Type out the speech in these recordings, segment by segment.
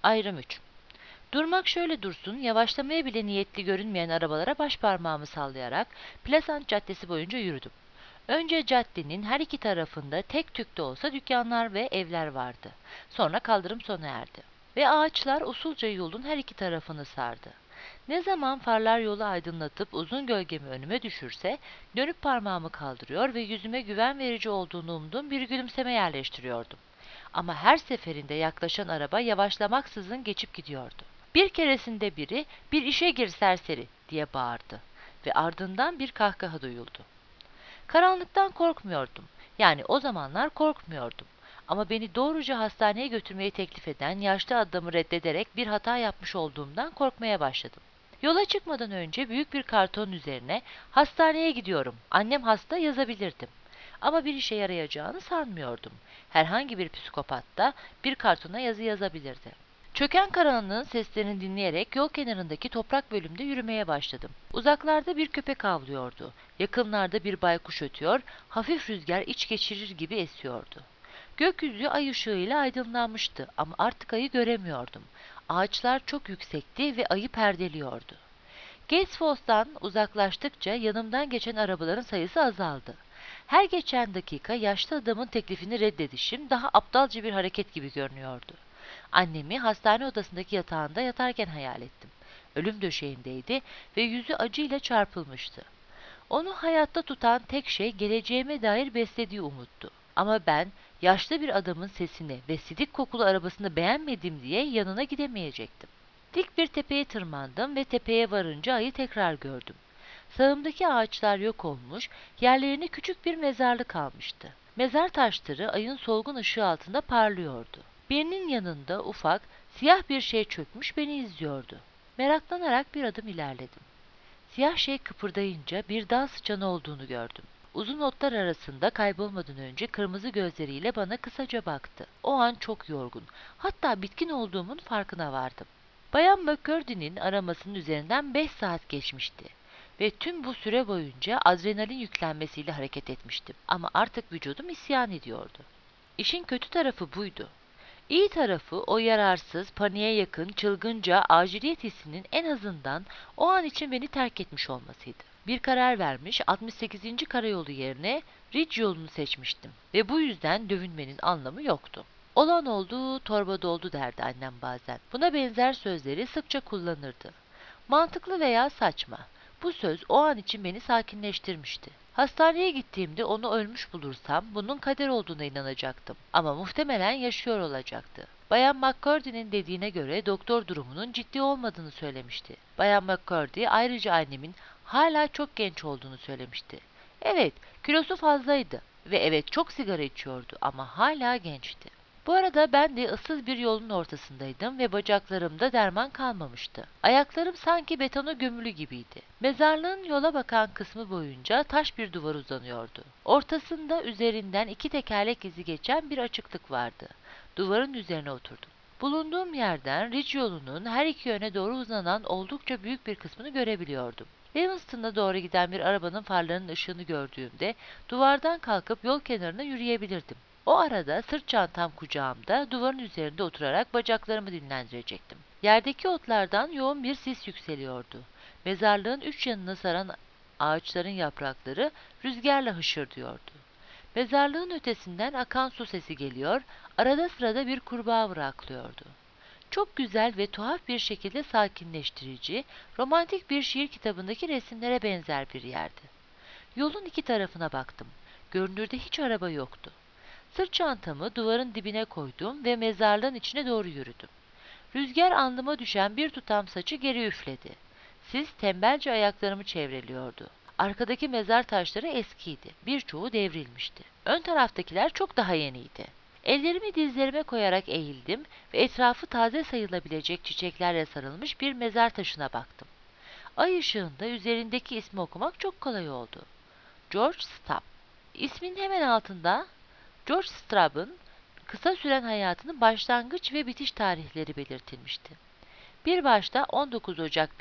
Ayrım 3. Durmak şöyle dursun, yavaşlamaya bile niyetli görünmeyen arabalara baş parmağımı sallayarak Plasant Caddesi boyunca yürüdüm. Önce caddenin her iki tarafında tek tük de olsa dükkanlar ve evler vardı. Sonra kaldırım sona erdi. Ve ağaçlar usulca yolun her iki tarafını sardı. Ne zaman farlar yolu aydınlatıp uzun gölgemi önüme düşürse, dönüp parmağımı kaldırıyor ve yüzüme güven verici olduğunu umduğum bir gülümseme yerleştiriyordum. Ama her seferinde yaklaşan araba yavaşlamaksızın geçip gidiyordu. Bir keresinde biri, "Bir işe gir serseri!" diye bağırdı ve ardından bir kahkaha duyuldu. Karanlıktan korkmuyordum. Yani o zamanlar korkmuyordum. Ama beni doğruca hastaneye götürmeyi teklif eden yaşlı adamı reddederek bir hata yapmış olduğumdan korkmaya başladım. Yola çıkmadan önce büyük bir karton üzerine "Hastaneye gidiyorum, annem hasta" yazabilirdim. Ama bir işe yarayacağını sanmıyordum. Herhangi bir psikopat da bir kartona yazı yazabilirdi. Çöken karanlığın seslerini dinleyerek yol kenarındaki toprak bölümde yürümeye başladım. Uzaklarda bir köpek avlıyordu. Yakınlarda bir baykuş ötüyor, hafif rüzgar iç geçirir gibi esiyordu. Gökyüzü ay ışığıyla aydınlanmıştı ama artık ayı göremiyordum. Ağaçlar çok yüksekti ve ayı perdeliyordu. Gatesfalls'tan uzaklaştıkça yanımdan geçen arabaların sayısı azaldı. Her geçen dakika yaşlı adamın teklifini reddedişim daha aptalca bir hareket gibi görünüyordu. Annemi hastane odasındaki yatağında yatarken hayal ettim. Ölüm döşeğindeydi ve yüzü acıyla çarpılmıştı. Onu hayatta tutan tek şey geleceğime dair beslediği umuttu. Ama ben yaşlı bir adamın sesini ve sidik kokulu arabasını beğenmedim diye yanına gidemeyecektim. Dik bir tepeye tırmandım ve tepeye varınca ayı tekrar gördüm. Sağımdaki ağaçlar yok olmuş, yerlerine küçük bir mezarlık kalmıştı. Mezar taşları ayın solgun ışığı altında parlıyordu. Birinin yanında ufak, siyah bir şey çökmüş beni izliyordu. Meraklanarak bir adım ilerledim. Siyah şey kıpırdayınca bir dağ sıçanı olduğunu gördüm. Uzun otlar arasında kaybolmadan önce kırmızı gözleriyle bana kısaca baktı. O an çok yorgun, hatta bitkin olduğumun farkına vardım. Bayan McCurdy'nin aramasının üzerinden 5 saat geçmişti. Ve tüm bu süre boyunca adrenalin yüklenmesiyle hareket etmiştim. Ama artık vücudum isyan ediyordu. İşin kötü tarafı buydu. İyi tarafı o yararsız, paniğe yakın, çılgınca aciliyet hissinin en azından o an için beni terk etmiş olmasıydı. Bir karar vermiş, 68. Karayolu yerine Ridge yolunu seçmiştim ve bu yüzden dövünmenin anlamı yoktu. Olan oldu, torba doldu derdi annem bazen. Buna benzer sözleri sıkça kullanırdı. Mantıklı veya saçma. Bu söz o an için beni sakinleştirmişti. Hastaneye gittiğimde onu ölmüş bulursam bunun kader olduğuna inanacaktım. Ama muhtemelen yaşıyor olacaktı. Bayan McCurdy'nin dediğine göre doktor durumunun ciddi olmadığını söylemişti. Bayan McCurdy ayrıca annemin hala çok genç olduğunu söylemişti. Evet, kilosu fazlaydı ve evet çok sigara içiyordu ama hala gençti. Bu arada ben de ıssız bir yolun ortasındaydım ve bacaklarımda derman kalmamıştı. Ayaklarım sanki betona gömülü gibiydi. Mezarlığın yola bakan kısmı boyunca taş bir duvar uzanıyordu. Ortasında üzerinden 2 tekerlek izi geçen bir açıklık vardı. Duvarın üzerine oturdum. Bulunduğum yerden Ridge yolunun her iki yöne doğru uzanan oldukça büyük bir kısmını görebiliyordum. Livingston'a doğru giden bir arabanın farlarının ışığını gördüğümde duvardan kalkıp yol kenarına yürüyebilirdim. O arada sırt çantam kucağımda duvarın üzerinde oturarak bacaklarımı dinlendirecektim. Yerdeki otlardan yoğun bir sis yükseliyordu. Mezarlığın 3 yanını saran ağaçların yaprakları rüzgarla hışırdıyordu. Mezarlığın ötesinden akan su sesi geliyor, arada sırada bir kurbağa vıraklıyordu. Çok güzel ve tuhaf bir şekilde sakinleştirici, romantik bir şiir kitabındaki resimlere benzer bir yerdi. Yolun iki tarafına baktım. Görünürde hiç araba yoktu. Sırt çantamı duvarın dibine koydum ve mezarlığın içine doğru yürüdüm. Rüzgar alnıma düşen bir tutam saçı geri üfledi. Sis tembelce ayaklarımı çevreliyordu. Arkadaki mezar taşları eskiydi. Birçoğu devrilmişti. Ön taraftakiler çok daha yeniydi. Ellerimi dizlerime koyarak eğildim ve etrafı taze sayılabilecek çiçeklerle sarılmış bir mezar taşına baktım. Ay ışığında üzerindeki ismi okumak çok kolay oldu. George Stapp. İsmin hemen altında George Stapp'ın kısa süren hayatının başlangıç ve bitiş tarihleri belirtilmişti. Bir başta 19 Ocak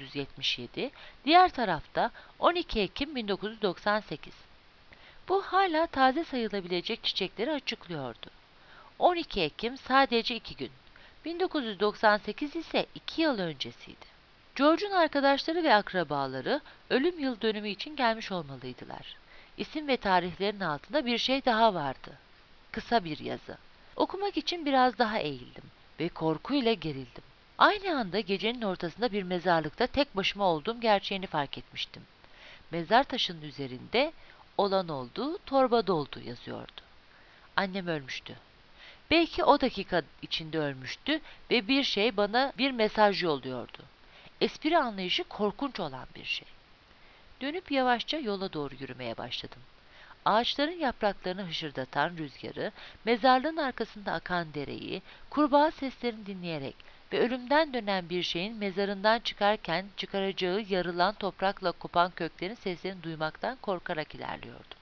1977, diğer tarafta 12 Ekim 1998. Bu hala taze sayılabilecek çiçekleri açıklıyordu. 12 Ekim sadece 2 gün. 1998 ise 2 yıl öncesiydi. George'un arkadaşları ve akrabaları ölüm yıl dönümü için gelmiş olmalıydılar. İsim ve tarihlerin altında bir şey daha vardı. Kısa bir yazı. Okumak için biraz daha eğildim ve korkuyla gerildim. Aynı anda gecenin ortasında bir mezarlıkta tek başıma olduğum gerçeğini fark etmiştim. Mezar taşının üzerinde "Olan oldu, torba doldu" yazıyordu. Annem ölmüştü. Belki o dakika içinde ölmüştü ve bir şey bana bir mesaj yolluyordu. Espri anlayışı korkunç olan bir şey. Dönüp yavaşça yola doğru yürümeye başladım. Ağaçların yapraklarını hışırdatan rüzgarı, mezarlığın arkasında akan dereyi, kurbağa seslerini dinleyerek ve ölümden dönen bir şeyin mezarından çıkarken çıkaracağı yarılan toprakla kopan köklerin seslerini duymaktan korkarak ilerliyordum.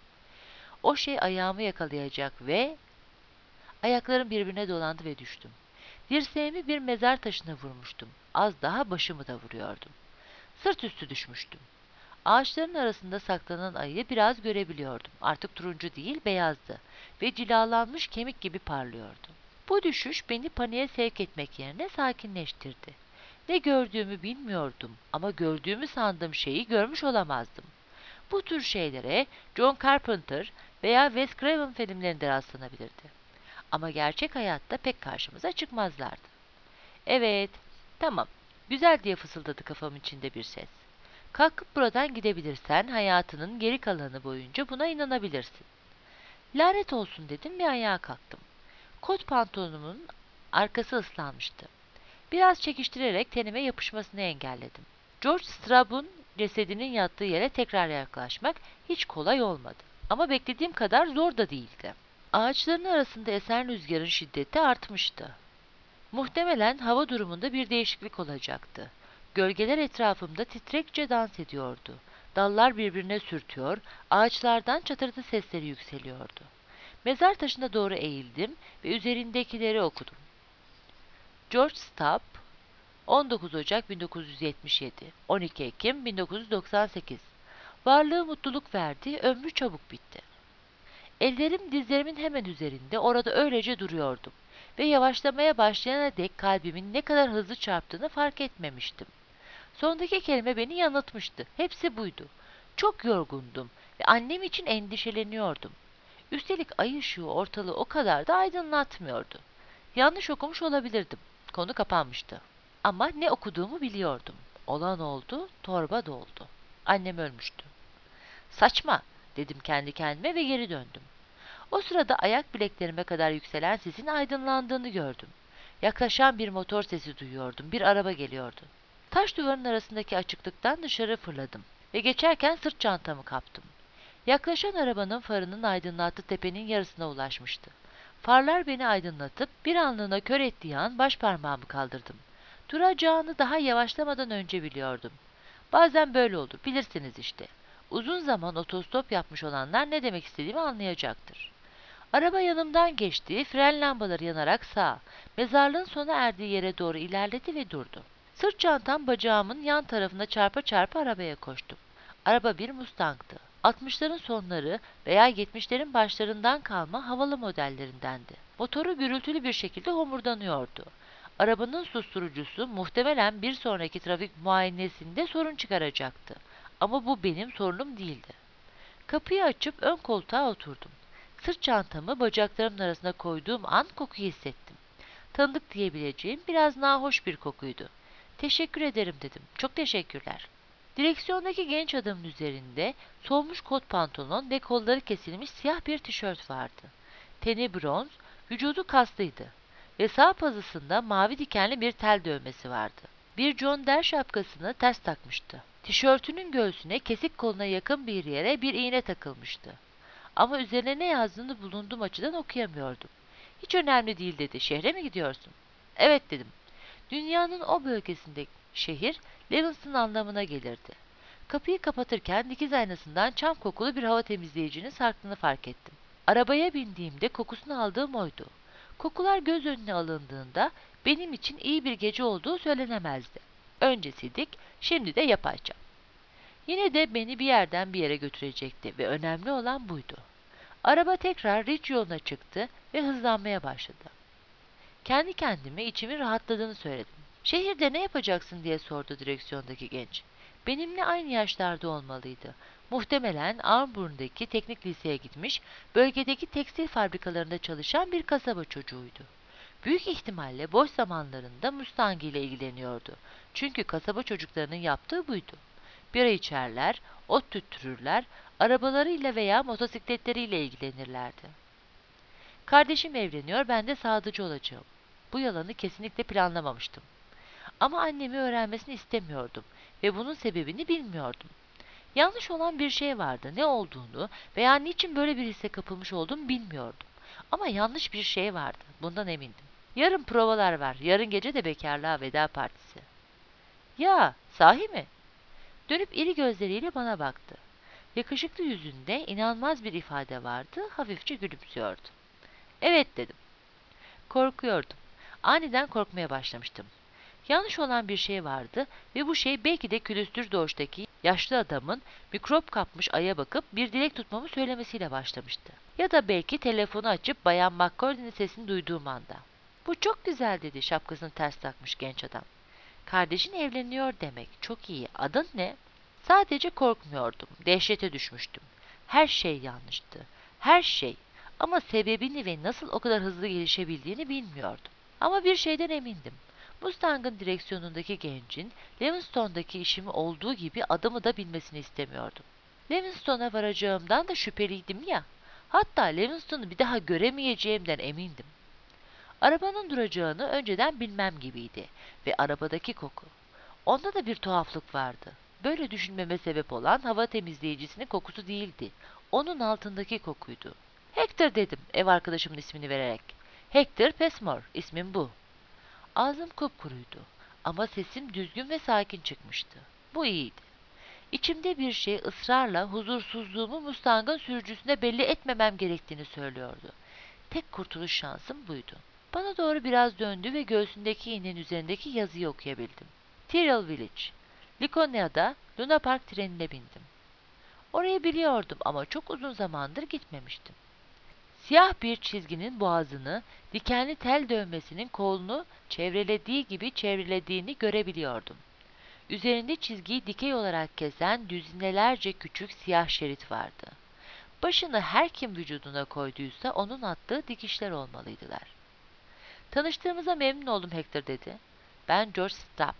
O şey ayağımı yakalayacak ve ayaklarım birbirine dolandı ve düştüm. Dirseğimi bir mezar taşına vurmuştum. Az daha başımı da vuruyordum. Sırt üstü düşmüştüm. Ağaçların arasında saklanan ayıyı biraz görebiliyordum. Artık turuncu değil, beyazdı ve cilalanmış kemik gibi parlıyordu. Bu düşüş beni paniğe sevk etmek yerine sakinleştirdi. Ne gördüğümü bilmiyordum ama gördüğümü sandığım şeyi görmüş olamazdım. Bu tür şeylere John Carpenter veya Wes Craven filmlerinde rastlanabilirdi. Ama gerçek hayatta pek karşımıza çıkmazlardı. Evet, tamam, güzel diye fısıldadı kafamın içinde bir ses. Kalkıp buradan gidebilirsen hayatının geri kalanı boyunca buna inanabilirsin. Lanet olsun dedim ve ayağa kalktım. Kot pantolonumun arkası ıslanmıştı. Biraz çekiştirerek tenime yapışmasını engelledim. George Straub'un cesedinin yattığı yere tekrar yaklaşmak hiç kolay olmadı. Ama beklediğim kadar zor da değildi. Ağaçların arasında esen rüzgarın şiddeti artmıştı. Muhtemelen hava durumunda bir değişiklik olacaktı. Gölgeler etrafımda titrekçe dans ediyordu. Dallar birbirine sürtüyor, ağaçlardan çatırtı sesleri yükseliyordu. Mezar taşına doğru eğildim ve üzerindekileri okudum. George Stapp, 19 Ocak 1977, 12 Ekim 1998. Varlığı mutluluk verdi, ömrü çabuk bitti. Ellerim dizlerimin hemen üzerinde, orada öylece duruyordum ve yavaşlamaya başlayana dek kalbimin ne kadar hızlı çarptığını fark etmemiştim. Sondaki kelime beni yanıltmıştı. Hepsi buydu. Çok yorgundum ve annem için endişeleniyordum. Üstelik ay ışığı ortalığı o kadar da aydınlatmıyordu. Yanlış okumuş olabilirdim. Konu kapanmıştı. Ama ne okuduğumu biliyordum. Olan oldu, torba doldu. Annem ölmüştü. Saçma, dedim kendi kendime ve geri döndüm. O sırada ayak bileklerime kadar yükselen sesin aydınlandığını gördüm. Yaklaşan bir motor sesi duyuyordum. Bir araba geliyordu. Taş duvarın arasındaki açıklıktan dışarı fırladım ve geçerken sırt çantamı kaptım. Yaklaşan arabanın farının aydınlattığı tepenin yarısına ulaşmıştı. Farlar beni aydınlatıp bir anlığına kör ettiği an başparmağımı kaldırdım. Duracağını daha yavaşlamadan önce biliyordum. Bazen böyle olur, bilirsiniz işte. Uzun zaman otostop yapmış olanlar ne demek istediğimi anlayacaktır. Araba yanımdan geçti, fren lambaları yanarak sağa, mezarlığın sona erdiği yere doğru ilerledi ve durdu. Sırt çantam bacağımın yan tarafına çarpa çarpa arabaya koştum. Araba bir Mustang'tı. 60'ların sonları veya 70'lerin başlarından kalma havalı modellerindendi. Motoru gürültülü bir şekilde homurdanıyordu. Arabanın susturucusu muhtemelen bir sonraki trafik muayenesinde sorun çıkaracaktı. Ama bu benim sorunum değildi. Kapıyı açıp ön koltuğa oturdum. Sırt çantamı bacaklarımın arasına koyduğum an kokuyu hissettim. Tanıdık diyebileceğim biraz nahoş bir kokuydu. Teşekkür ederim dedim. Çok teşekkürler. Direksiyondaki genç adamın üzerinde solmuş kot pantolon ve kolları kesilmiş siyah bir tişört vardı. Teni bronz, vücudu kaslıydı ve sağ pazısında mavi dikenli bir tel dövmesi vardı. Bir John Deere şapkasını ters takmıştı. Tişörtünün göğsüne kesik koluna yakın bir yere bir iğne takılmıştı. Ama üzerine ne yazdığını bulunduğum açıdan okuyamıyordum. Hiç önemli değil dedi. Şehre mi gidiyorsun? Evet dedim. Dünyanın o bölgesindeki şehir Livingston anlamına gelirdi. Kapıyı kapatırken dikiz aynasından çam kokulu bir hava temizleyicinin sarktığını fark ettim. Arabaya bindiğimde kokusunu aldığım oydu. Kokular göz önüne alındığında benim için iyi bir gece olduğu söylenemezdi. Önce sidik, şimdi de yapay çam. Yine de beni bir yerden bir yere götürecekti ve önemli olan buydu. Araba tekrar Ridge yoluna çıktı ve hızlanmaya başladı. Kendi kendime içimin rahatladığını söyledim. Şehirde ne yapacaksın diye sordu direksiyondaki genç. Benimle aynı yaşlarda olmalıydı. Muhtemelen Auburndaki teknik liseye gitmiş, bölgedeki tekstil fabrikalarında çalışan bir kasaba çocuğuydu. Büyük ihtimalle boş zamanlarında Mustang ile ilgileniyordu. Çünkü kasaba çocuklarının yaptığı buydu. Bira içerler, ot tüttürürler, arabalarıyla veya motosikletleriyle ilgilenirlerdi. Kardeşim evleniyor, ben de sadıcı olacağım. Bu yalanı kesinlikle planlamamıştım. Ama annemi öğrenmesini istemiyordum ve bunun sebebini bilmiyordum. Yanlış olan bir şey vardı. Ne olduğunu veya niçin böyle bir hisse kapılmış olduğumu bilmiyordum. Ama yanlış bir şey vardı. Bundan emindim. Yarın provalar var. Yarın gece de bekarlığa veda partisi. Ya, sahi mi? Dönüp iri gözleriyle bana baktı. Yakışıklı yüzünde inanılmaz bir ifade vardı. Hafifçe gülümsüyordu. Evet dedim. Korkuyordum. Aniden korkmaya başlamıştım. Yanlış olan bir şey vardı ve bu şey belki de külüstür doğuştaki yaşlı adamın mikrop kapmış aya bakıp bir dilek tutmamı söylemesiyle başlamıştı. Ya da belki telefonu açıp Bayan McCord'un sesini duyduğum anda. Bu çok güzel dedi şapkasını ters takmış genç adam. Kardeşin evleniyor demek. Çok iyi. Adın ne? Sadece korkmuyordum. Dehşete düşmüştüm. Her şey yanlıştı. Her şey. Ama sebebini ve nasıl o kadar hızlı gelişebildiğini bilmiyordum. Ama bir şeyden emindim. Mustang'ın direksiyonundaki gencin Livingston'daki işimi olduğu gibi adımı da bilmesini istemiyordum. Livingston'a varacağımdan da şüpheliydim ya. Hatta Livingston'u bir daha göremeyeceğimden emindim. Arabanın duracağını önceden bilmem gibiydi ve arabadaki koku. Onda da bir tuhaflık vardı. Böyle düşünmeme sebep olan hava temizleyicisinin kokusu değildi. Onun altındaki kokuydu. Hector dedim ev arkadaşımın ismini vererek. Hector Passmore, ismim bu. Ağzım kupkuruydu ama sesim düzgün ve sakin çıkmıştı. Bu iyiydi. İçimde bir şey ısrarla huzursuzluğumu Mustang'ın sürücüsüne belli etmemem gerektiğini söylüyordu. Tek kurtuluş şansım buydu. Bana doğru biraz döndü ve göğsündeki iğnenin üzerindeki yazıyı okuyabildim. Tyrrell Village. Laconia'da Luna Park trenine bindim. Orayı biliyordum ama çok uzun zamandır gitmemiştim. Siyah bir çizginin boğazını, dikenli tel dövmesinin kolunu çevrelediği gibi çevrelediğini görebiliyordum. Üzerinde çizgiyi dikey olarak kesen düzinelerce küçük siyah şerit vardı. Başını her kim vücuduna koyduysa onun attığı dikişler olmalıydılar. Tanıştığımıza memnun oldum Hector dedi. Ben George Stapp.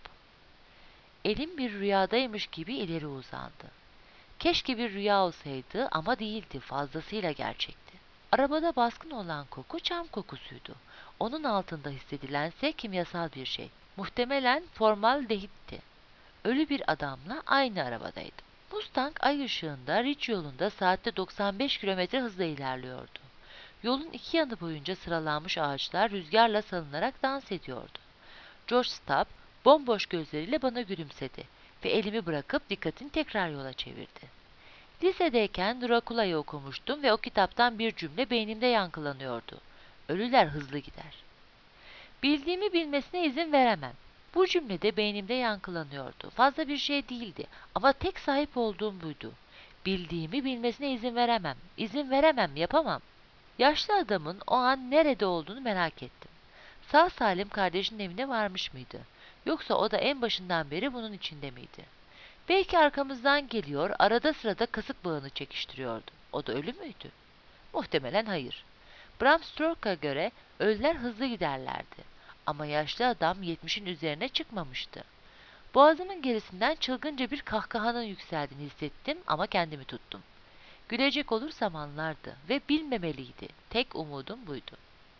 Elim bir rüyadaymış gibi ileri uzandı. Keşke bir rüya olsaydı ama değildi, fazlasıyla gerçekti. Arabada baskın olan koku çam kokusuydu. Onun altında hissedilense kimyasal bir şey. Muhtemelen formaldehitti. Ölü bir adamla aynı arabadaydım. Mustang ay ışığında Ridge yolunda saatte 95 kilometre hızla ilerliyordu. Yolun iki yanı boyunca sıralanmış ağaçlar rüzgarla salınarak dans ediyordu. George Stapp bomboş gözleriyle bana gülümsedi ve elimi bırakıp dikkatini tekrar yola çevirdi. Lisedeyken Dracula'yı okumuştum ve o kitaptan bir cümle beynimde yankılanıyordu. Ölüler hızlı gider. Bildiğimi bilmesine izin veremem. Bu cümlede beynimde yankılanıyordu. Fazla bir şey değildi ama tek sahip olduğum buydu. Bildiğimi bilmesine izin veremem. İzin veremem, yapamam. Yaşlı adamın o an nerede olduğunu merak ettim. Sağ salim kardeşinin evine varmış mıydı? Yoksa o da en başından beri bunun içinde miydi? Belki arkamızdan geliyor, arada sırada kasık bağını çekiştiriyordu. O da ölü müydü? Muhtemelen hayır. Bram Stoker'a göre ölüler hızlı giderlerdi. Ama yaşlı adam 70'in üzerine çıkmamıştı. Boğazımın gerisinden çılgınca bir kahkahanın yükseldiğini hissettim ama kendimi tuttum. Gülecek olursam anlardı ve bilmemeliydi. Tek umudum buydu.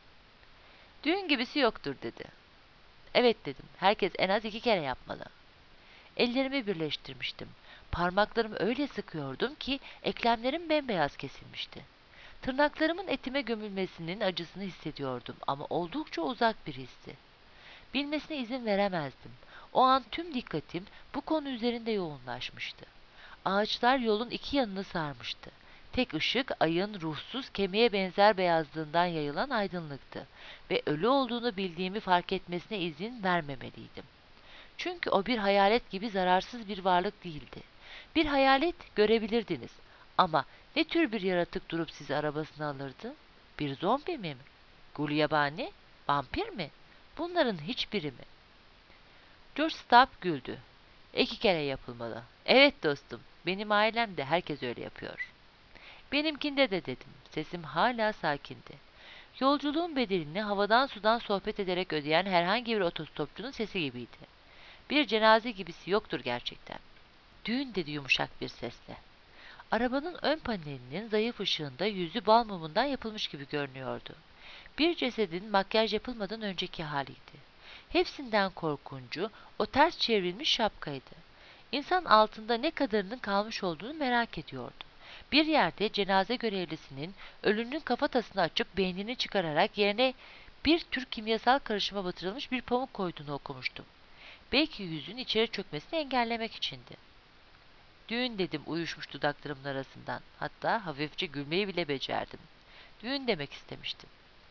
Düğün gibisi yoktur dedi. Evet dedim. Herkes en az 2 kere yapmalı. Ellerimi birleştirmiştim. Parmaklarımı öyle sıkıyordum ki eklemlerim bembeyaz kesilmişti. Tırnaklarımın etime gömülmesinin acısını hissediyordum ama oldukça uzak bir histi. Bilmesine izin veremezdim. O an tüm dikkatim bu konu üzerinde yoğunlaşmıştı. Ağaçlar yolun iki yanını sarmıştı. Tek ışık ayın ruhsuz kemiğe benzer beyazlığından yayılan aydınlıktı ve ölü olduğunu bildiğimi fark etmesine izin vermemeliydim. Çünkü o bir hayalet gibi zararsız bir varlık değildi. Bir hayalet görebilirdiniz ama ne tür bir yaratık durup sizi arabasına alırdı? Bir zombi mi? Gulyabani? Vampir mi? Bunların hiçbiri mi? George Stapp güldü. 2 kere yapılmalı. Evet dostum, benim ailemde herkes öyle yapıyor. Benimkinde de dedim. Sesim hala sakindi. Yolculuğun bedelini havadan sudan sohbet ederek ödeyen herhangi bir otostopçunun sesi gibiydi. Bir cenaze gibisi yoktur gerçekten. Düğün dedi yumuşak bir sesle. Arabanın ön panelinin zayıf ışığında yüzü bal mumundan yapılmış gibi görünüyordu. Bir cesedin makyaj yapılmadan önceki haliydi. Hepsinden korkuncu o ters çevrilmiş şapkaydı. İnsan altında ne kadarının kalmış olduğunu merak ediyordu. Bir yerde cenaze görevlisinin ölünün kafatasını açıp beynini çıkararak yerine bir tür kimyasal karışıma batırılmış bir pamuk koyduğunu okumuştum. Belki yüzün içeri çökmesini engellemek içindi. Düğün dedim uyuşmuş dudaklarımın arasından. Hatta hafifçe gülmeyi bile becerdim. Düğün demek istemiştim.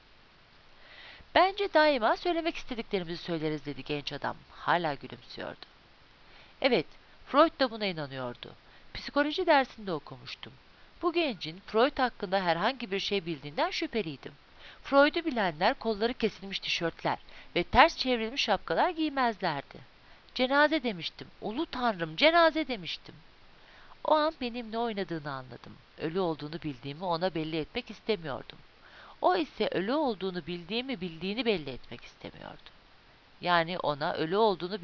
Bence daima söylemek istediklerimizi söyleriz dedi genç adam. Hala gülümsüyordu. Evet, Freud da buna inanıyordu. Psikoloji dersinde okumuştum. Bu gencin Freud hakkında herhangi bir şey bildiğinden şüpheliydim. Freud'u bilenler kolları kesilmiş tişörtler ve ters çevrilmiş şapkalar giymezlerdi. Cenaze demiştim. Ulu Tanrım, cenaze demiştim. O an benimle oynadığını anladım. Ölü olduğunu bildiğimi ona belli etmek istemiyordum. O ise ölü olduğunu bildiğini belli etmek istemiyordu. Yani ona ölü olduğunu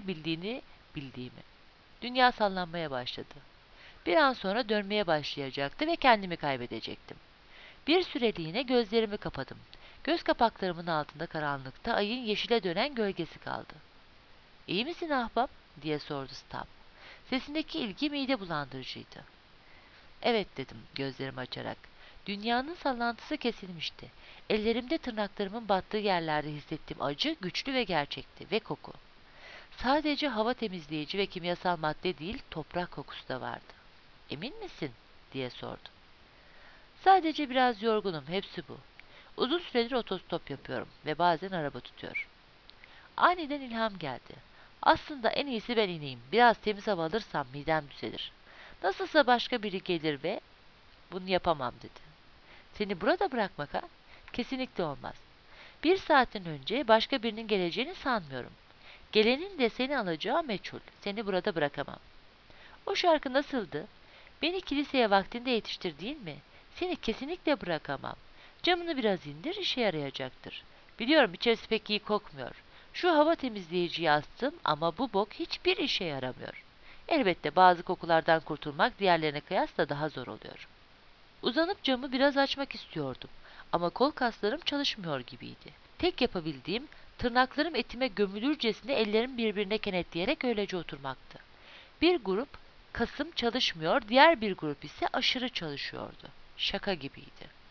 bildiğimi. Dünya sallanmaya başladı. Bir an sonra dönmeye başlayacaktı ve kendimi kaybedecektim. Bir süreliğine gözlerimi kapadım. Göz kapaklarımın altında karanlıkta ayın yeşile dönen gölgesi kaldı. "İyi misin ahbap?" diye sordu Stab. Sesindeki ilgi mide bulandırıcıydı. "Evet," dedim gözlerimi açarak. Dünyanın sallantısı kesilmişti. Ellerimde tırnaklarımın battığı yerlerde hissettiğim acı güçlü ve gerçekti ve koku. Sadece hava temizleyici ve kimyasal madde değil, toprak kokusu da vardı. "Emin misin?" diye sordu. "Sadece biraz yorgunum, hepsi bu. Uzun süredir otostop yapıyorum ve bazen araba tutuyorum." Aniden ilham geldi. Aslında en iyisi ben ineyim. Biraz temiz hava alırsam midem düzelir. Nasılsa başka biri gelir ve bunu yapamam dedi. "Seni burada bırakmak ha?" "Kesinlikle olmaz. 1 saatten önce başka birinin geleceğini sanmıyorum. Gelenin de seni alacağı meçhul. Seni burada bırakamam." "O şarkı nasıldı?" "Beni kiliseye vaktinde yetiştir değil mi? Seni kesinlikle bırakamam. Camını biraz indir, işe yarayacaktır. Biliyorum içerisi pek iyi kokmuyor. Şu hava temizleyiciyi astım ama bu bok hiçbir işe yaramıyor. Elbette bazı kokulardan kurtulmak diğerlerine kıyasla daha zor oluyor." Uzanıp camı biraz açmak istiyordum ama kol kaslarım çalışmıyor gibiydi. Tek yapabildiğim tırnaklarım etime gömülürcesine ellerim birbirine kenetleyerek öylece oturmaktı. Bir grup kasım çalışmıyor, diğer bir grup ise aşırı çalışıyordu. Şaka gibiydi.